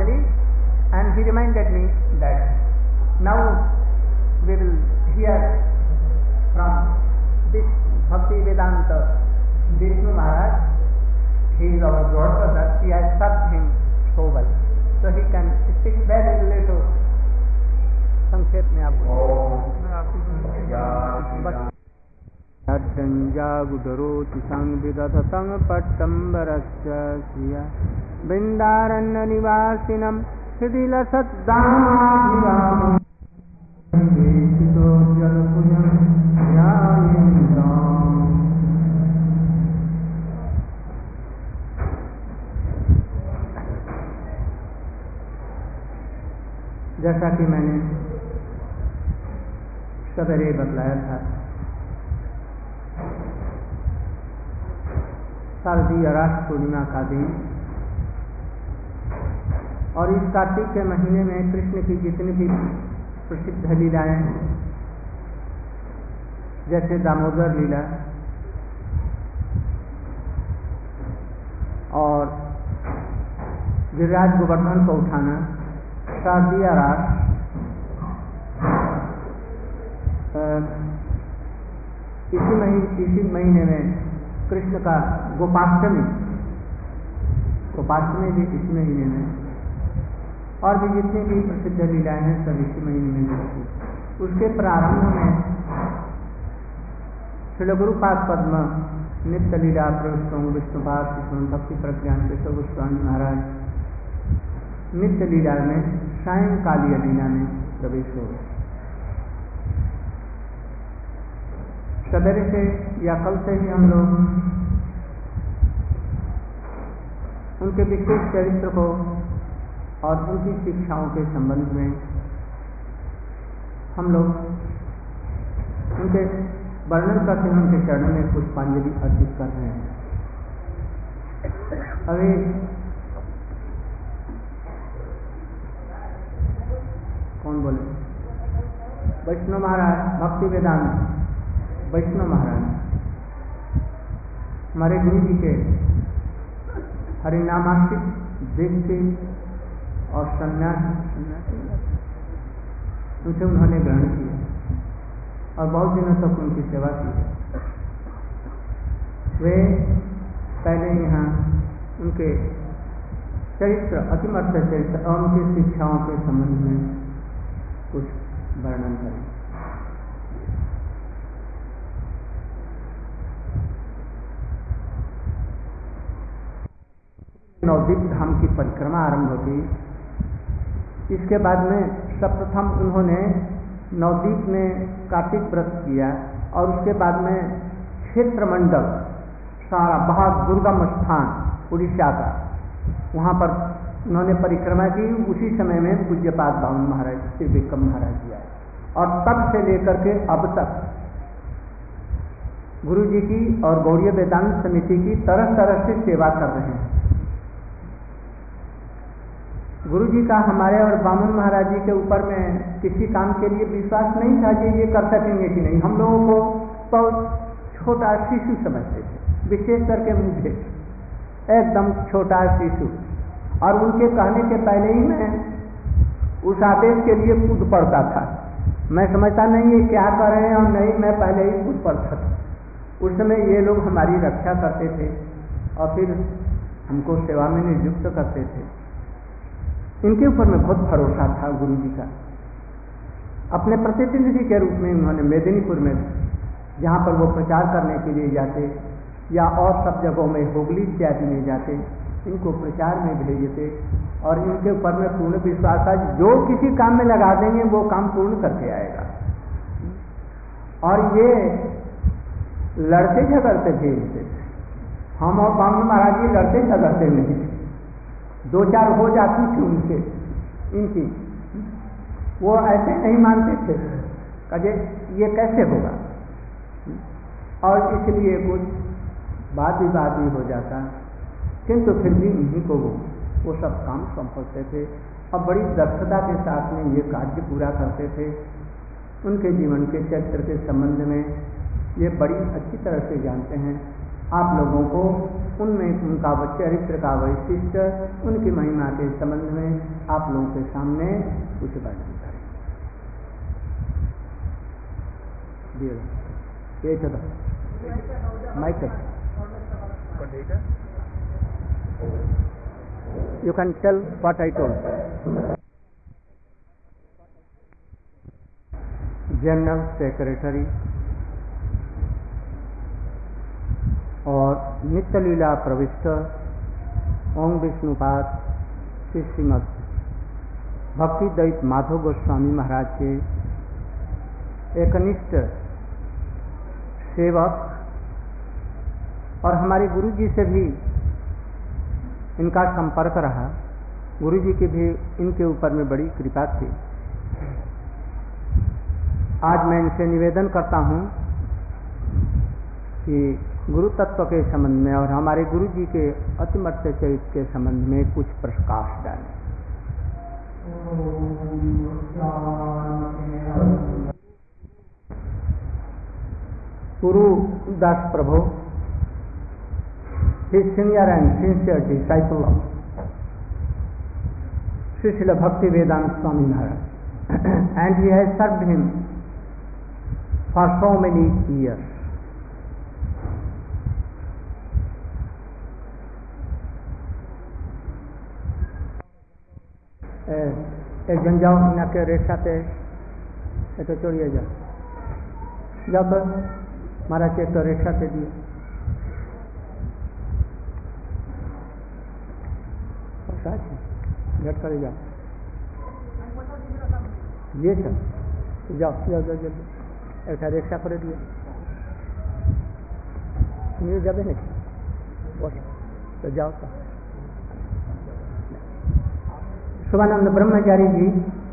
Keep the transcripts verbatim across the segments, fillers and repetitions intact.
family, and he reminded me that now we will hear from this Bhakti Vedanta Vishnu Maharaj. He is our God brother. He has served him so well, so he can speak very little. संक्षेप में आपको जागुडरोति संविदधतं पट्टम्बरस्य श्रिया वृन्दारण्य निवासिनं हृदि लसद्दामभिरामं वेशितो जलपुजं ध्यायेन्ताम्। जैसा कि मैंने सवेरे बतलाया था, शारदीय रास पूर्णिमा का दिन और इस कार्तिक के महीने में कृष्ण की जितनी भी प्रसिद्ध लीलाएं, जैसे दामोदर लीला और गिरिराज गोवर्धन को उठाना, शारदीय रास, इसी महीने इसी महीने में कृष्ण का गोपाष्टमी गोपाष्टमी भी इसी महीने में, और भी जितनी भी प्रसिद्ध लीलाएं हैं सब इसी महीने में होती। उसके प्रारंभ में श्रील गुरुपाद पद्म नित्य लीला प्रविष्टों विष्णुपाद कृष्ण भक्ति प्रज्ञान केशव गोस्वामी महाराज नित्य लीला में सायंकालीय लीला में प्रवेश हो गए। सवेरे से या कल से ही हम लोग उनके विशेष चरित्र को और उनकी शिक्षाओं के संबंध में हम लोग उनके वर्णन करते हैं, उनके चरणों में पुष्पांजलि अर्पित कर रहे हैं। अभी कौन बोले? वैष्णव महाराज भक्ति वेदांत वैष्णव महाराज हमारे गुरु जी के हरिनामाश्रित दीक्षित और सन्यासी उनसे उन्होंने ग्रहण किया और बहुत दिनों तक उनकी सेवा की। वे पहले यहाँ उनके चरित्र अतिमर्थ चरित्र और उनकी शिक्षाओं के संबंध में कुछ वर्णन करें। नवदीप धाम की परिक्रमा आरंभ होती। इसके बाद में सर्वप्रथम उन्होंने नवदीप में कार्तिक व्रत किया और उसके बाद में क्षेत्र मंडल सारा बहुत दुर्गम स्थान उड़ीसा का, वहाँ पर उन्होंने परिक्रमा की। उसी समय में पूज्यपाद बामन महाराज श्री विक्रम महाराज जी आए और तब से लेकर के अब तक गुरु जी की और गौड़ीय वेदांत समिति की तरह तरह से सेवा कर रहे हैं। गुरु जी का हमारे और बामन महाराज जी के ऊपर में किसी काम के लिए विश्वास नहीं था कि ये कर सकेंगे कि नहीं। हम लोगों को बहुत छोटा शिशु समझते थे, विशेष करके मुझे एकदम छोटा शिशु, और उनके कहने के पहले ही मैं उस आदेश के लिए कूद पड़ता था। मैं समझता नहीं ये क्या कर रहे हैं और नहीं, मैं पहले ही कूद पड़ता था। उस समय ये लोग हमारी रक्षा करते थे और फिर हमको सेवा में नियुक्त करते थे। इनके ऊपर में बहुत भरोसा था गुरु जी का। अपने प्रतिनिधि के रूप में उन्होंने मेदिनीपुर में, जहाँ पर वो प्रचार करने के लिए जाते या और सब जगहों में हुगली इत्यादि में जाते, इनको प्रचार में भेजते और इनके ऊपर में पूर्ण विश्वास था जो किसी काम में लगा देंगे वो काम पूर्ण करके आएगा। और ये लड़ते झगड़ते थे इनसे, हम और बामन महाराज जी लड़ते झगड़ते नहीं, दो चार हो जाती थी उनसे इनकी, वो ऐसे नहीं मानते थे कहे ये कैसे होगा, और इसलिए कुछ वाद विवाद भी हो जाता, किंतु फिर भी इन्हीं को वो वो सब काम सौंपते थे और बड़ी दक्षता के साथ में ये कार्य पूरा करते थे। उनके जीवन के चरित्र के संबंध में ये बड़ी अच्छी तरह से जानते हैं। आप लोगों को उनमें उनका चरित्र का वैशिष्ट, उनकी महिमा के संबंध में आप लोगों के सामने कुछ वर्णन करें। ये चलो Mike you can tell what I told. General secretary और नित्य लीला प्रविष्ट ओम विष्णुपाद श्री श्रीमद भक्ति दैत माधव गोस्वामी महाराज के एकनिष्ठ सेवक और हमारे गुरु जी से भी इनका संपर्क रहा। गुरु जी की भी इनके ऊपर में बड़ी कृपा थी। आज मैं इनसे निवेदन करता हूँ कि गुरु तत्व के संबंध में और हमारे गुरु जी के अतिमर्त्य चरित्र के संबंध में कुछ प्रकाश डालें। गुरु दास प्रभु, his senior and sincere disciple of Sri Srila Bhakti Vedanta Swami Maharaj, and he has served him for so many years. एक जन जाओ इना के रेखा पे तो चोड़िए जाओ जाओ तो महाराज के तो रेखा पे दिए झट करे जाओ ये सब जाओ जाओ जाओ जल्दी ऐसा रेखा कर दिए नहीं जाबे नहीं तो जाओ तो शुभानंद ब्रह्मचारी जी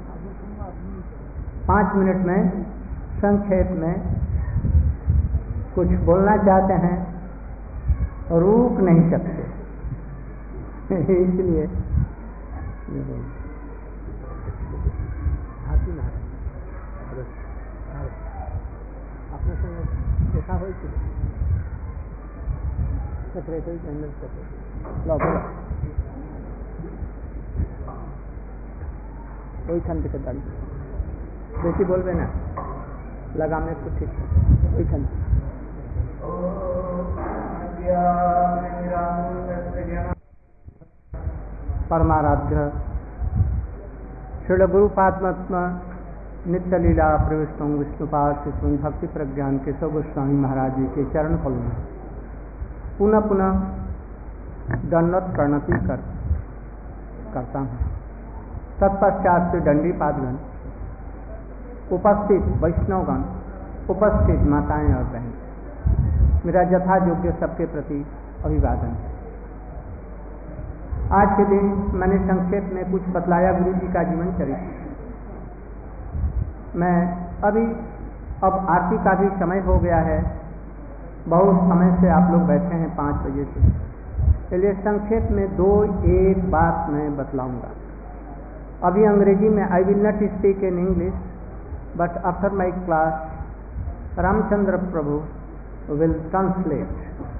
पाँच मिनट में संक्षेप में कुछ बोलना चाहते हैं, रुक नहीं सकते इसलिए आपने संग देखा हो ওইখান থেকে দাঁড়িয়ে বেশি বলবে না, লাগামে তো ঠিক ওইখান परमाराध्य श्रील गुरुपात्म नित्य लीला प्रविष्ट विष्णुपाद श्री भक्ति प्रज्ञान केशव गोस्वामी महाराज जी के चरण फल में पुनः पुनः दंडवत प्रणति कर करता हूँ। तत्पश्चात से दंडी पादगण, उपस्थित वैष्णवगण, उपस्थित माताएं और बहन, मेरा यथा योग्य सबके प्रति अभिवादन है। आज के दिन मैंने संक्षेप में कुछ बतलाया गुरु जी का जीवन चरित्र। मैं अभी अब आरती का भी समय हो गया है, बहुत समय से आप लोग बैठे हैं पाँच बजे से, इसलिए संक्षेप में दो एक बात मैं बतलाऊंगा। अभी अंग्रेजी में I will not speak in English, but after my class Ramchandra Prabhu will translate.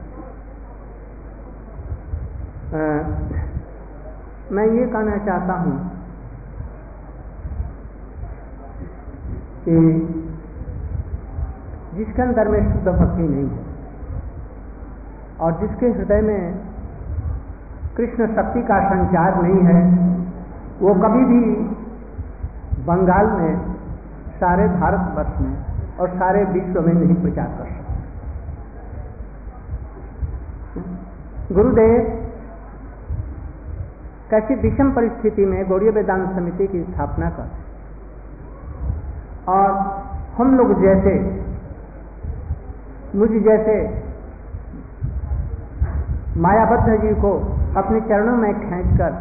मैं ये कहना चाहता हूँ कि जिसके अंदर में शुद्ध भक्ति नहीं है और जिसके हृदय में कृष्ण शक्ति का संचार नहीं है, वो कभी भी बंगाल में, सारे भारतवर्ष में और सारे विश्व में नहीं प्रचार कर सकते। गुरुदेव कैसी विषम परिस्थिति में गौड़ीय वेदांत समिति की स्थापना कर और हम लोग जैसे, मुझ जैसे मायाबद्ध जीव को अपने चरणों में खींचकर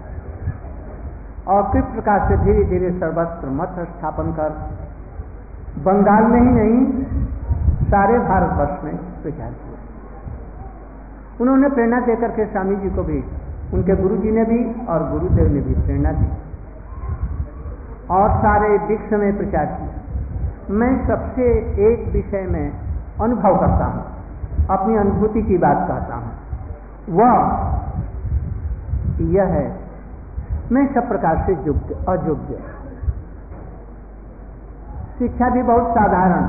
और किस प्रकार से धीरे धीरे सर्वत्र मत स्थापन कर बंगाल में ही नहीं सारे भारतवर्ष में प्रचार किया। उन्होंने प्रेरणा देकर के स्वामी जी को भी, उनके गुरु जी ने भी और गुरुदेव ने भी प्रेरणा दी और सारे विश्व में प्रचार किया। मैं सबसे एक विषय में अनुभव करता हूँ अपनी अनुभूति की बात कहता हूं, वह यह है, मैं सब प्रकार से योग्य अयोग्य, शिक्षा भी बहुत साधारण,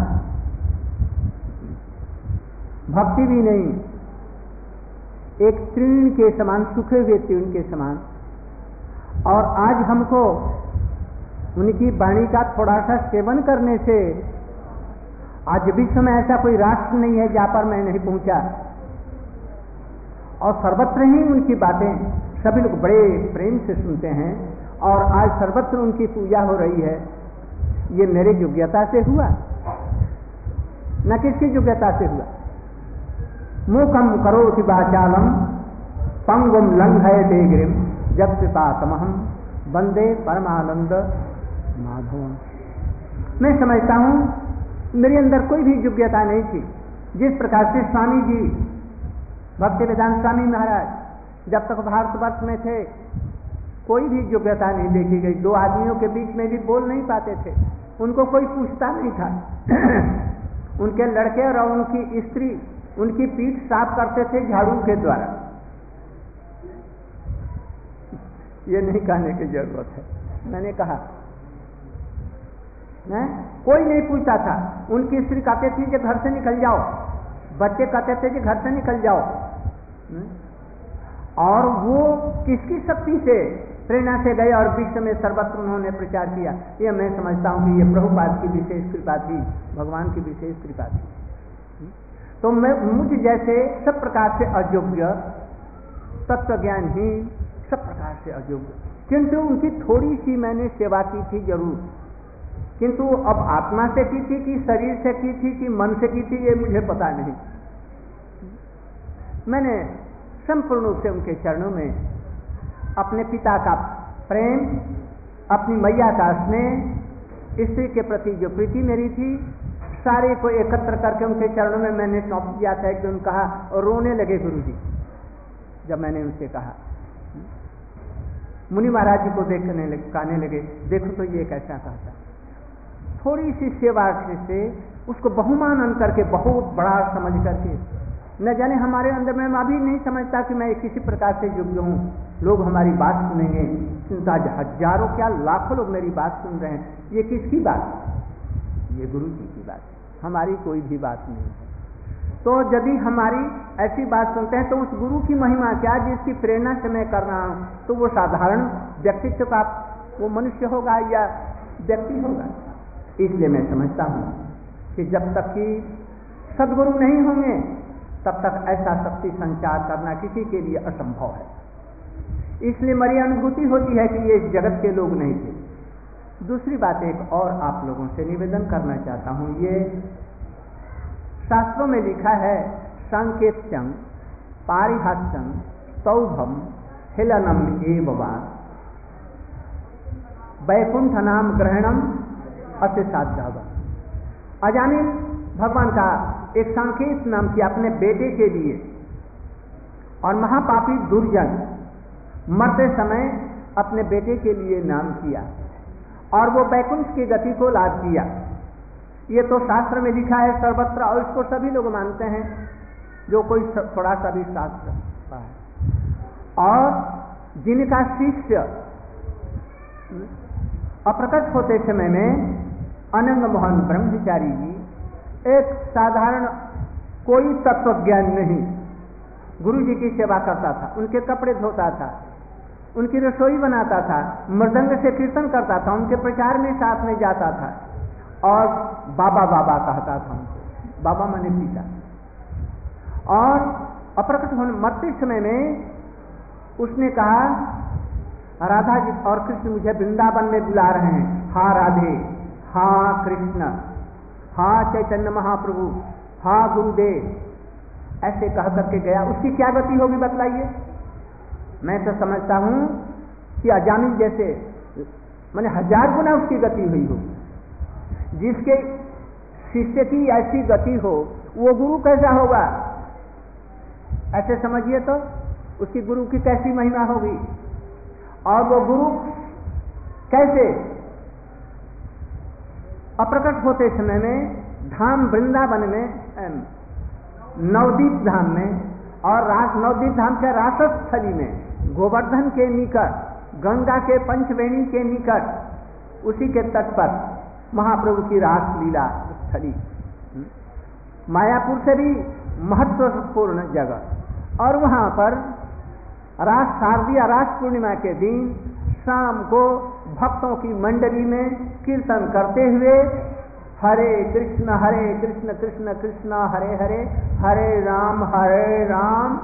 भक्ति भी नहीं, एक तृण के समान, सूखे हुए तृण के समान। और आज हमको उनकी वाणी का थोड़ा सा सेवन करने से, आज विश्व में ऐसा कोई राष्ट्र नहीं है जहां पर मैं नहीं पहुंचा, और सर्वत्र ही उनकी बातें सभी लोग बड़े प्रेम से सुनते हैं, और आज सर्वत्र उनकी पूजा हो रही है। ये मेरे योग्यता से हुआ, न किसकी योग्यता से हुआ। मूकम करोति वाचालम पंगुम लंघयते गिरिम जब कृपातमहम वंदे परमानंद माधवम। मैं समझता हूं मेरे अंदर कोई भी योग्यता नहीं थी। जिस प्रकार से स्वामी जी, भक्ति वेदांत स्वामी महाराज जब तक भारतवर्ष में थे, कोई भी योग्यता नहीं देखी गई। दो आदमियों के बीच में भी बोल नहीं पाते थे, उनको कोई पूछता नहीं था। उनके लड़के और उनकी स्त्री उनकी पीठ साफ करते थे झाड़ू के द्वारा। ये नहीं कहने की जरूरत है, मैंने कहा नहीं, कोई नहीं पूछता था। उनकी स्त्री कहते थी कि घर से निकल जाओ, बच्चे कहते थे कि घर से निकल जाओ। और वो किसकी शक्ति से, प्रेरणा से गए और विश्व में सर्वत्र उन्होंने प्रचार किया। ये मैं समझता हूं कि ये प्रभुपाद की विशेष कृपा थी, भगवान की विशेष कृपा थी। तो मैं मुझ जैसे सब प्रकार से अयोग्य, तत्वज्ञानहीन, सब प्रकार से अयोग्य, किंतु उनकी थोड़ी सी मैंने सेवा की थी जरूर, किंतु अब आत्मा से की थी कि शरीर से की थी कि मन से की थी, ये मुझे पता नहीं। मैंने संपूर्ण रूप से उनके चरणों में अपने पिता का प्रेम, अपनी मैया का स्नेह, स्त्री के प्रति जो प्रीति मेरी थी, सारे को एकत्र करके उनके चरणों में मैंने सौंप दिया था। एक दिन कहा और रोने लगे गुरुजी जब मैंने उनसे कहा। मुनि महाराज जी को देखने लगे, कहने लगे देखो तो ये कैसा कहता। थोड़ी सी सेवा से उसको बहुमान करके, बहुत बड़ा समझ करके, न जाने हमारे अंदर में अभी नहीं समझता कि मैं किसी प्रकार से योग्य हूं, लोग हमारी बात सुनेंगे। चिंता, हजारों क्या लाखों लोग मेरी बात सुन रहे हैं, ये किसकी बात? ये गुरु जी की बात, हमारी कोई भी बात नहीं है। तो यदि हमारी ऐसी बात सुनते हैं तो उस गुरु की महिमा क्या, जिसकी प्रेरणा से मैं कर रहा हूं, तो वो साधारण व्यक्तित्व का वो मनुष्य होगा या व्यक्ति होगा। इसलिए मैं समझता हूं कि जब तक कि सद्गुरु नहीं होंगे तब तक ऐसा शक्ति संचार करना किसी के लिए असंभव है। इसलिए मेरी अनुभूति होती है कि ये जगत के लोग नहीं थे। दूसरी बात एक और आप लोगों से निवेदन करना चाहता हूं, ये शास्त्रों में लिखा है, सांकेत्यं पारिहास्यं स्तौभम हेलनम एव वा वैकुंठ नाम ग्रहणम अति साध्य। अजाने भगवान का एक सांकेत नाम किया अपने बेटे के लिए, और महापापी दुर्जन मरते समय अपने बेटे के लिए नाम किया, और वो वैकुंठ की गति को लाभ किया। ये तो शास्त्र में लिखा है सर्वत्र, और इसको सभी लोग मानते हैं जो कोई थोड़ा सा भी शास्त्र है। और जिनका शिष्य अप्रकट होते समय में अनंग मोहन ब्रह्मचारी जी, एक साधारण कोई तत्वज्ञान नहीं, गुरु जी की सेवा करता था, उनके कपड़े धोता था, उनकी रसोई बनाता था, मृदंग से कीर्तन करता था, उनके प्रचार में साथ में जाता था, और बाबा बाबा कहता था उनको, बाबा माने पिता। और अप्रकट होने मरते समय में उसने कहा, राधा जी और कृष्ण मुझे वृंदावन में बुला रहे हैं, हाँ राधे, हाँ कृष्ण, हाँ चैतन्य महाप्रभु, हाँ गुरुदेव, ऐसे कह करके गया। उसकी क्या गति होगी बतलाइए? मैं तो समझता हूं कि अजामिल जैसे मैंने हजार गुना उसकी गति हुई होगी। जिसके शिष्य की ऐसी गति हो वो गुरु कैसा होगा? ऐसे समझिए तो उसकी गुरु की कैसी महिमा होगी। और वो गुरु कैसे अप्रकट होते समय में धाम वृंदावन में नवदीप धाम में, और रास नवदीप धाम के रासस्थली में, गोवर्धन के निकट, गंगा के पंचवेणी के निकट, उसी के तट पर महाप्रभु की रास लीला स्थली, मायापुर से भी महत्वपूर्ण जगह। और वहाँ पर रास शारदीय रास पूर्णिमा के दिन शाम को भक्तों की मंडली में कीर्तन करते हुए हरे कृष्ण हरे कृष्ण कृष्ण कृष्ण हरे हरे, हरे राम हरे राम।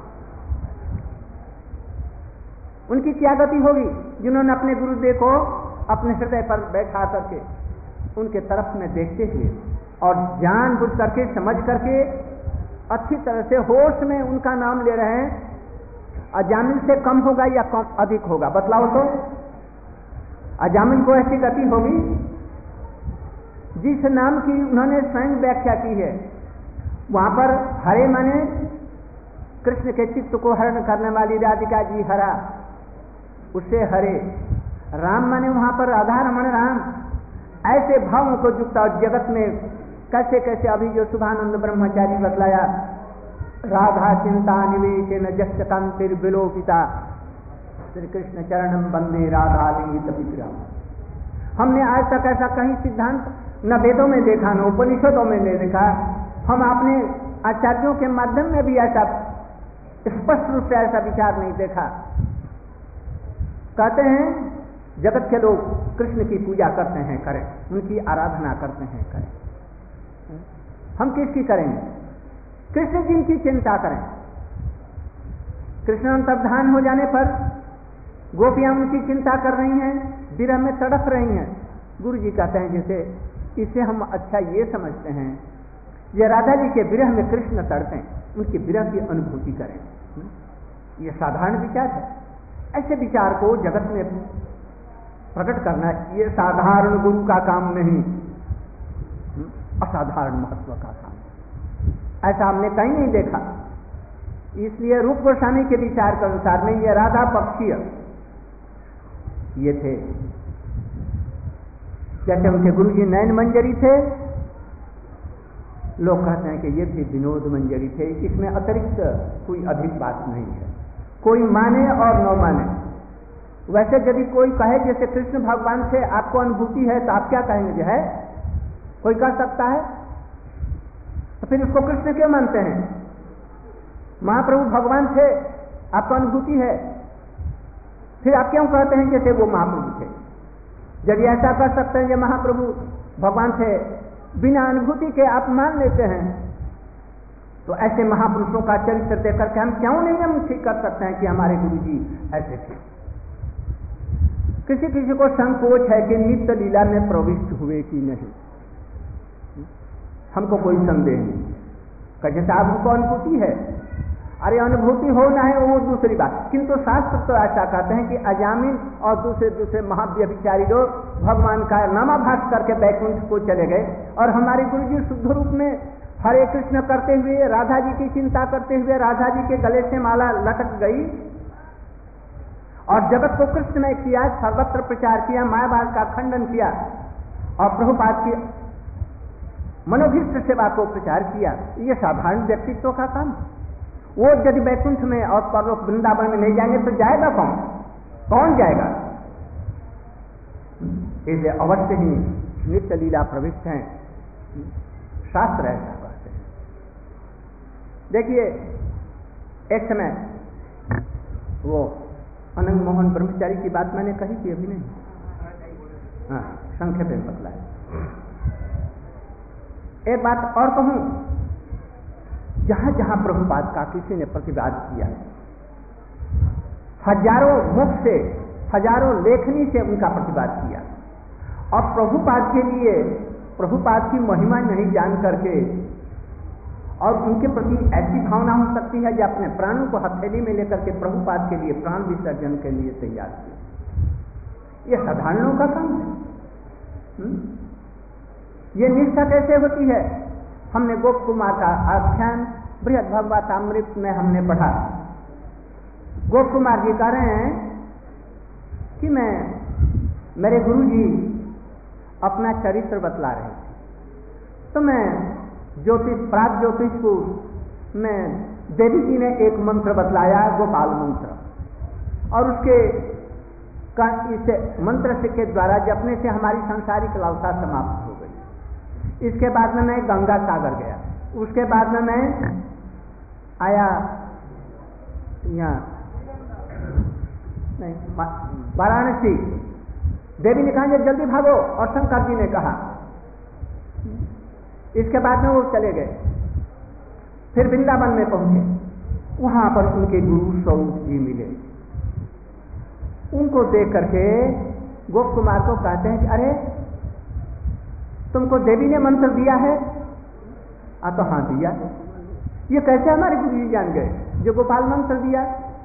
उनकी क्या गति होगी जिन्होंने अपने गुरुदेव को अपने हृदय पर बैठा करके उनके तरफ में देखते हुए और जान बुझ करके समझ करके अच्छी तरह से होश में उनका नाम ले रहे हैं। अजामिल से कम होगा या कम अधिक होगा, बतलाओ तो। अजामिल को ऐसी गति होगी जिस नाम की उन्होंने स्वयं व्याख्या की है। वहां पर हरे माने कृष्ण के चित्त को हरण करने वाली राधिका जी हरा, उससे हरे। राम माने वहां पर राधा रमण राम। ऐसे भावों को युक्त और जगत में कैसे कैसे अभी जो शुभानंद ब्रह्मचारी बतलाया, राधा चिंता निवेशन जस्य कांतिर विलोपिता श्री कृष्ण चरणम वंदे राधा लिंगित विग्रह। हमने आज तक ऐसा कहीं सिद्धांत न वेदों में देखा न उपनिषदों में नहीं देखा। हम अपने आचार्यों के माध्यम में भी ऐसा स्पष्ट रूप से ऐसा विचार नहीं देखा। कहते हैं जगत के लोग कृष्ण की पूजा करते हैं, करें, उनकी आराधना करते हैं, करें। हम किसकी करेंगे? कृष्ण जी की चिंता करें। कृष्ण अंतर्धान हो जाने पर गोपियां उनकी चिंता कर रही हैं, विरह में तड़प रही हैं। गुरु जी कहते हैं जैसे इसे हम अच्छा ये समझते हैं, ये राधा जी के विरह में कृष्ण तड़पें, उनकी विरह की अनुभूति करें। ये साधारण विचार है। ऐसे विचार को जगत में प्रकट करना ये साधारण गुरु का काम नहीं, असाधारण महत्व का काम। ऐसा हमने कहीं नहीं देखा। इसलिए रूप गोस्वामी के विचार के अनुसार में ये राधा पक्षीय ये थे। जैसे उनके गुरु जी नयन मंजरी थे, लोग कहते हैं कि ये भी विनोद मंजरी थे। इसमें अतिरिक्त कोई अधिक बात नहीं है, कोई माने और न माने। वैसे यदि कोई कहे जैसे कृष्ण भगवान से आपको अनुभूति है तो आप क्या कहेंगे? जो है कोई कह सकता है तो फिर उसको कृष्ण क्यों मानते हैं? महाप्रभु भगवान थे, आपको अनुभूति है, फिर आप क्यों कहते हैं जैसे वो महाप्रभु थे? यदि ऐसा कर सकते हैं कि महाप्रभु भगवान थे, बिना अनुभूति के आप मान लेते हैं, तो ऐसे महापुरुषों का चरित्र देख करके हम क्यों नहीं हम ठीक कर सकते हैं कि हमारे गुरु जी ऐसे थे? किसी किसी को संकोच है कि नित्य लीला में प्रविष्ट हुए कि नहीं, हमको कोई संदेह नहीं। जैसे आपको अनुभूति है, अरे अनुभूति हो ना है वो दूसरी बात, किंतु शास्त्र तो ऐसा कहते हैं कि अजामिल और दूसरे दूसरे महाव्यभिचारी लोग भगवान का नामाभास करके बैकुंठ को चले गए, और हमारे गुरु जी शुद्ध रूप में हरे कृष्ण करते हुए, राधा जी की चिंता करते हुए, राधा जी के गले से माला लटक गई और जगत को कृष्णमय किया, सर्वत्र प्रचार किया, मायावाद का खंडन किया और प्रभुपाद की मनोभीष्ट सेवा को प्रचार किया। ये साधारण व्यक्तित्व का काम। वो यदि बैकुंठ में और परलोक वृंदावन में नहीं जाएंगे तो जाएगा कौन? कौन जाएगा? इसलिए अवश्य ही नित्य लीला प्रविष्ट हैं, शास्त्र ऐसा कहते हैं। देखिए एक समय वो अनंग मोहन ब्रह्मचारी की बात मैंने कही थी अभी नहीं, हाँ संक्षेप में बतलाया। एक बात और कहूं, जहां जहां प्रभुपाद का किसी ने प्रतिवाद किया, हजारों मुख से, हजारों लेखनी से उनका प्रतिवाद किया, और प्रभुपाद के लिए प्रभुपाद की महिमा नहीं जान करके और उनके प्रति ऐसी भावना हो सकती है जो अपने प्राणों को हथेली में लेकर के प्रभुपाद के लिए प्राण विसर्जन के लिए तैयार किया। यह साधारणों का काम है। हुँ? ये निष्ठा कैसे होती है? हमने गोप कुमार का आख्यान बृहद भगवतामृत में हमने पढ़ा। गोप कुमार जी कह रहे हैं कि मैं मेरे गुरु जी अपना चरित्र बतला रहे थे, तो मैं ज्योतिष प्राग ज्योतिष को में देवी जी ने एक मंत्र बतलाया, गोपाल मंत्र, और उसके का इस मंत्र से के द्वारा जपने से हमारी सांसारिक लालसा समाप्त हो गई। इसके बाद में मैं गंगा सागर गया, उसके बाद में मैं आया यहाँ नहीं वाराणसी। देवी ने कहा जल्दी भागो, और शंकर जी ने कहा। इसके बाद में वो चले गए, फिर वृंदावन में पहुंचे, वहां पर उनके गुरु स्वरूप जी मिले। उनको देख करके गोप कुमार को कहते हैं कि अरे तुमको देवी ने मंत्र दिया है? आ तो हाँ दिया। ये कैसे हमारे गुरु जी जान गए जो गोपाल मंत्र दिया?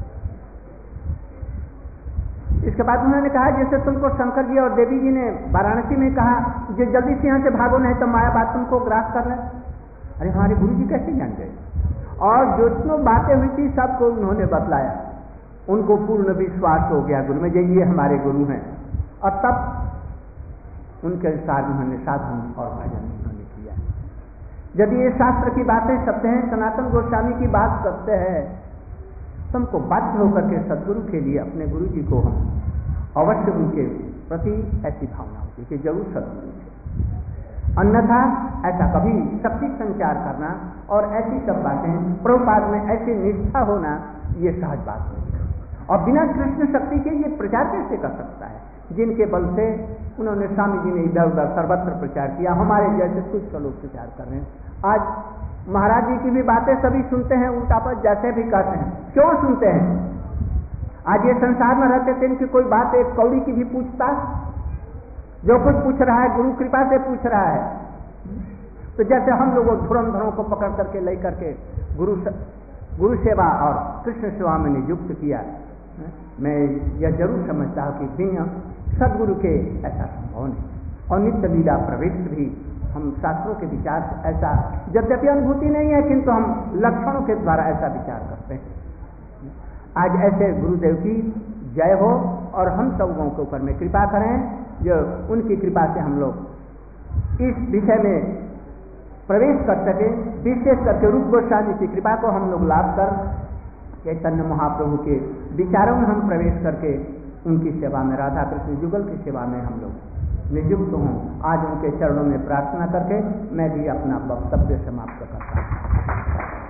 इसके बाद उन्होंने कहा जैसे तुमको शंकर जी और देवी जी ने वाराणसी में कहा जो जल्दी से यहाँ से भागो नहीं तो माया बात तुमको ग्रास कर ले। अरे हमारे गुरु जी कैसे जान गए? और जो इतनी बातें हुई थी सबको उन्होंने बतलाया। उनको पूर्ण विश्वास हो गया गुरु में, जो ये हमारे गुरु हैं। और तब उनके अनुसार उन्होंने साधन और भजन उन्होंने किया। यदि ये शास्त्र की बातें सत्य हैं, सनातन गोस्वामी की बात सत्य है, तुमको बाध्य होकर के सदगुरु के लिए अपने गुरु जी को हम अवश्य उनके प्रति ऐसी भावना होती कि जरूर सदगुरु थे। अन्यथा ऐसा कभी शक्ति संचार करना और ऐसी सब बातें प्रभुपाद में ऐसी निष्ठा होना ये सहज बात नहीं है। और बिना कृष्ण शक्ति के ये प्रचार कैसे कर सकता है? जिनके बल से उन्होंने स्वामी जी ने इधर उधर सर्वत्र प्रचार किया, हमारे जैसे कुछ लोग प्रचार कर रहे हैं। आज महाराज जी की भी बातें सभी सुनते हैं, उल्टा पर जैसे भी कहते हैं। क्यों सुनते हैं? आज ये संसार में रहते थे इनकी कोई बात एक कौड़ी की भी पूछता, जो कुछ पूछ रहा है गुरु कृपा से पूछ रहा है। तो जैसे हम लोगों धुरंधरों को पकड़ करके ले करके गुरु गुरु सेवा और कृष्ण सेवा में नियुक्त किया। मैं यह जरूर समझता हूँ कि बिना सदगुरु के ऐसा संभव नहीं। और नित्य लीला प्रवृत्त भी हम शास्त्रों के विचार से ऐसा, यद्यपि अनुभूति नहीं है किंतु हम लक्षणों के द्वारा ऐसा विचार करते हैं। आज ऐसे गुरुदेव की जय हो और हम सब लोगों के ऊपर में कृपा करें, जो उनकी कृपा से हम लोग इस विषय में प्रवेश कर सके। विशेष करके रूप गोस्वामी की कृपा को हम लोग लाभ कर चैतन्य महाप्रभु के विचारों में हम प्रवेश करके उनकी सेवा में, राधा कृष्ण युगल की सेवा में हम लोग नियुक्त हों। आज उनके चरणों में प्रार्थना करके मैं भी अपना वक्तव्य समाप्त करता हूँ।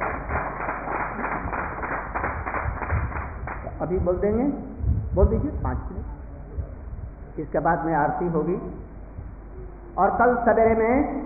अभी बोल देंगे, बोल दीजिए पाँच मिनट, इसके बाद में आरती होगी। और कल सवेरे में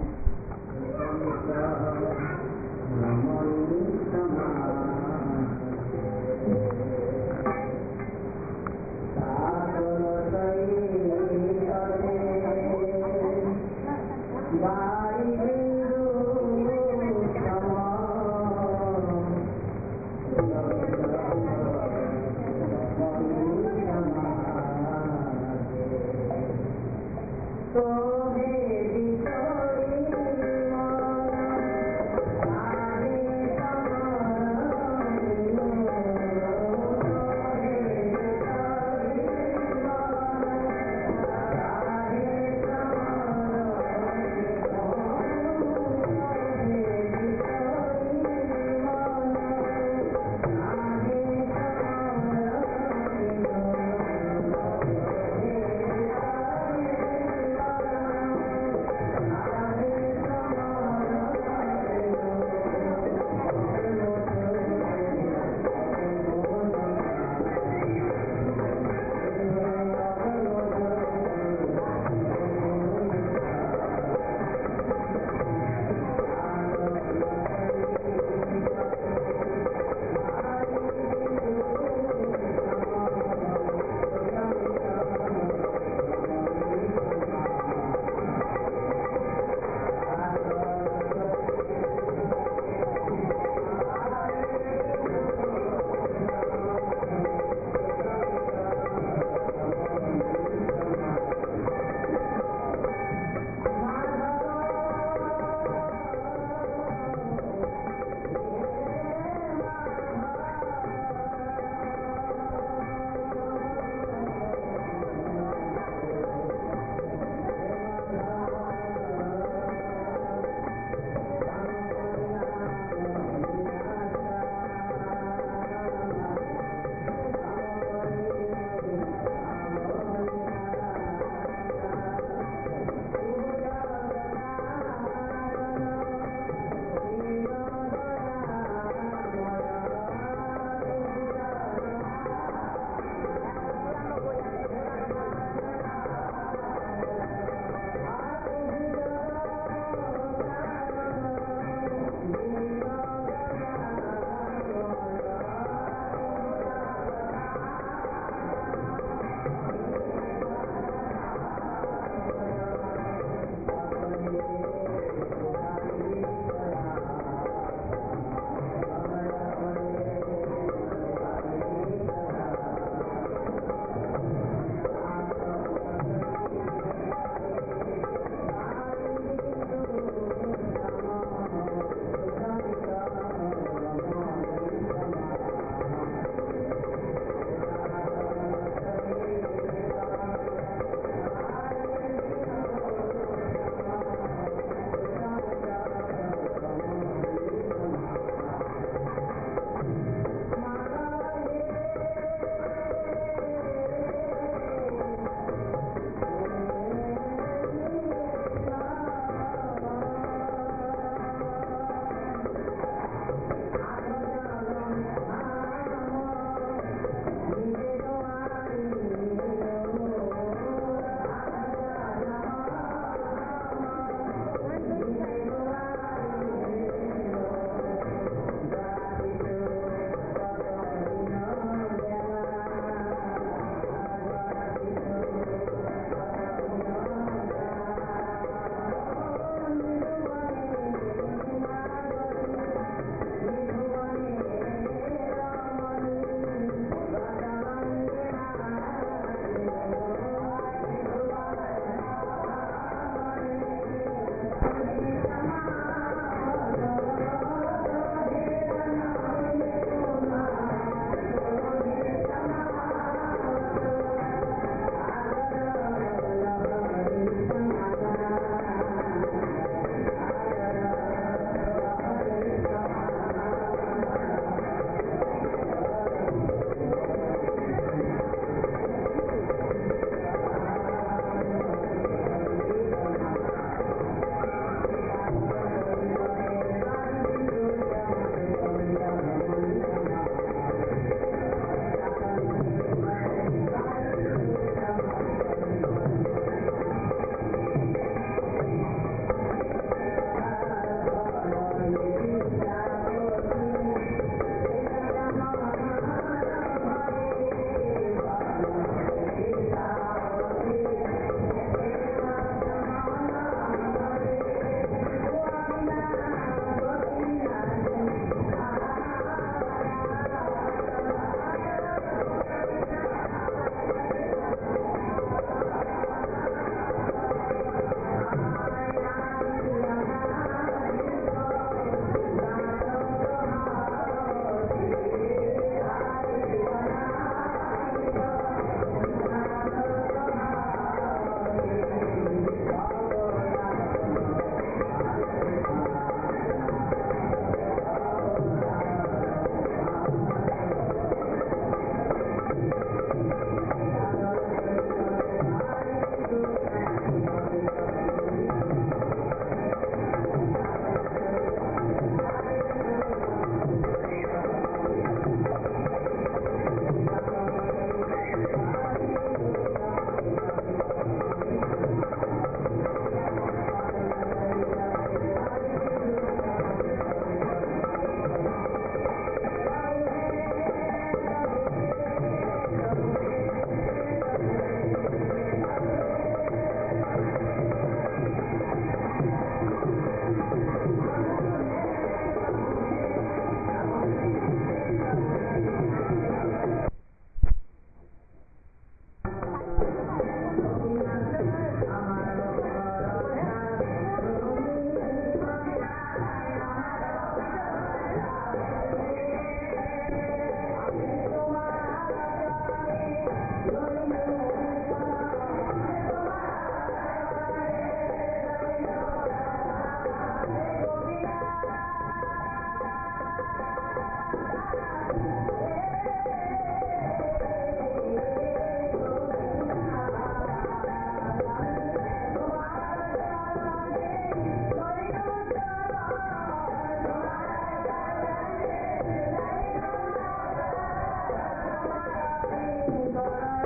महारानी गौरा